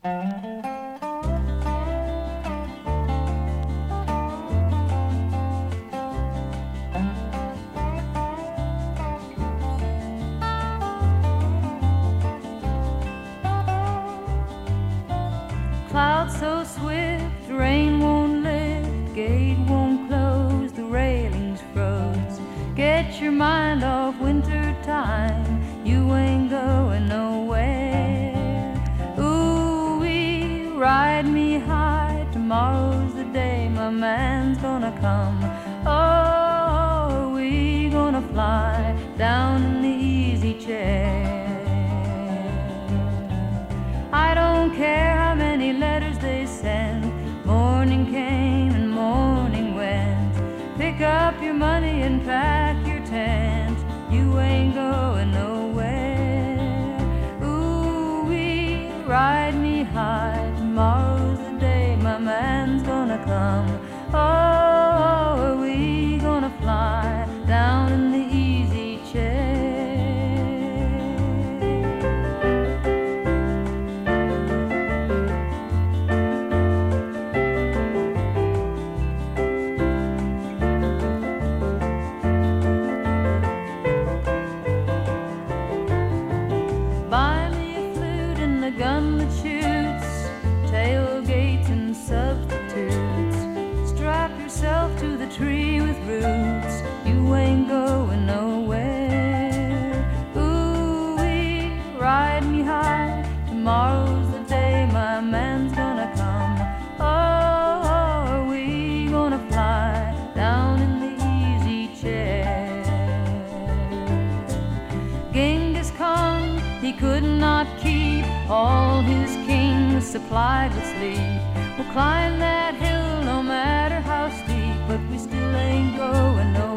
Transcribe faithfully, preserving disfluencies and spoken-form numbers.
Clouds so swift, rain won't lift, gate won't close, the railings froze. Get your mind off winter time, you ain't going nowhere. Ooh-wee, ride me high, tomorrow's the day my man's gonna come. Oh, we gonna fly down in the easy chair. I don't care how many letters they send, morning came and morning went. Pick up your money and pack your tent, you ain't going nowhere. Ooh-wee, ride me high, tomorrow's the day my man's gonna come. Oh, are we gonna fly down in the easy chair? Buy me a flute and a gun that shoots, tailgates and substitutes. Strap yourself to the tree with roots, you ain't going nowhere. Ooh-wee, ride me high, tomorrow's the day my man's gonna come. Oh, are we gonna fly down in the easy chair? Genghis Khan, he could not keep all his kings supplied with sleep. We'll climb that hill no matter how steep, but we still ain't going nowhere.